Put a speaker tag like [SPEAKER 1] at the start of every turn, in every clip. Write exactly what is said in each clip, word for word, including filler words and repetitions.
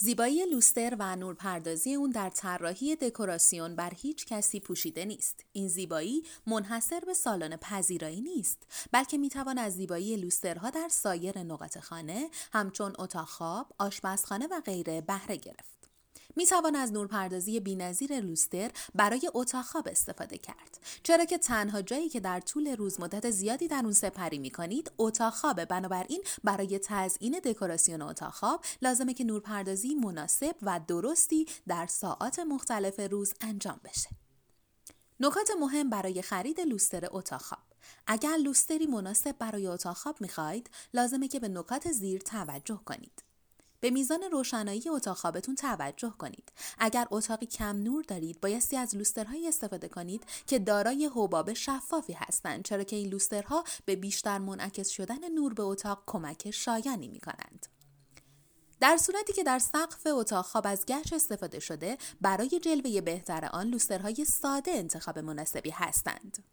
[SPEAKER 1] زیبایی لوستر و نورپردازی اون در طراحی دکوراسیون بر هیچ کسی پوشیده نیست. این زیبایی منحصر به سالن پذیرایی نیست، بلکه میتوان از زیبایی لوسترها در سایر نقاط خانه، همچون اتاق خواب، آشپزخانه و غیره بهره گرفت. می توان از نورپردازی بی‌نظیر لوستر برای اتاق خواب استفاده کرد، چرا که تنها جایی که در طول روز مدت زیادی در اون سپری می کنید اتاق خوابه. بنابراین برای تزیین دکوراسیون اتاق خواب لازمه که نورپردازی مناسب و درستی در ساعات مختلف روز انجام بشه. نکات مهم برای خرید لوستر اتاق خواب: اگر لوستری مناسب برای اتاق خواب می‌خواید، لازمه که به نکات زیر توجه کنید. به میزان روشنایی اتاق خوابتون توجه کنید. اگر اتاقی کم نور دارید، بایستی از لوسترهایی استفاده کنید که دارای حباب شفافی هستند، چرا که این لوسترها به بیشتر منعکس شدن نور به اتاق کمک شایانی می‌کنند. در صورتی که در سقف اتاق خواب از گچ استفاده شده، برای جلوه بهتر آن لوسترهای ساده انتخاب مناسبی هستند.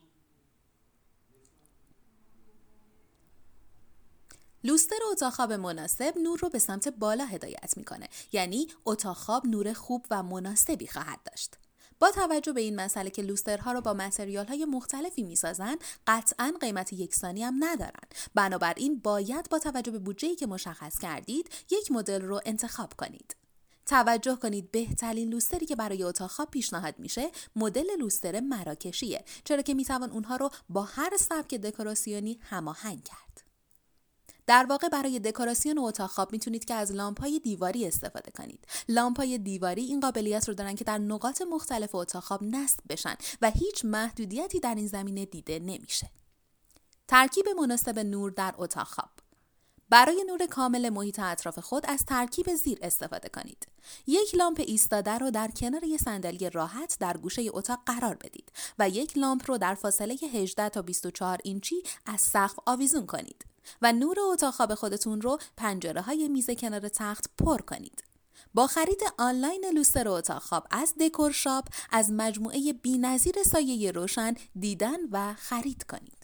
[SPEAKER 1] لوستر اتاق خواب مناسب نور رو به سمت بالا هدایت میکنه، یعنی اتاق خواب نور خوب و مناسبی خواهد داشت. با توجه به این مسئله که لوسترها رو با متریال‌های مختلفی میسازن، قطعاً قیمت یکسانی هم ندارن. بنابراین باید با توجه به بودجه‌ای که مشخص کردید، یک مدل رو انتخاب کنید. توجه کنید بهترین لوستری که برای اتاق خواب پیشنهاد میشه مدل لوستر مراکشیه، چرا که میتوان اونها رو با هر سبک دکوراسیونی هماهنگ کرد. در واقع برای دکوراسیون اتاق خواب میتونید که از لامپ‌های دیواری استفاده کنید. لامپ‌های دیواری این قابلیت رو دارن که در نقاط مختلف اتاق خواب نصب بشن و هیچ محدودیتی در این زمینه دیده نمیشه. ترکیب مناسب نور در اتاق خواب: برای نور کامل محیط اطراف خود از ترکیب زیر استفاده کنید. یک لامپ ایستاده رو در کنار یک صندلی راحت در گوشه اتاق قرار بدید و یک لامپ رو در فاصله هجده تا بیست و چهار اینچی از سقف آویزون کنید و نور اتاق خواب خودتون رو پنجره‌های میز کنار تخت پر کنید. با خرید آنلاین لوستر اتاق خواب از دکور شاپ از مجموعه بی‌نظیر سایه روشن دیدن و خرید کنید.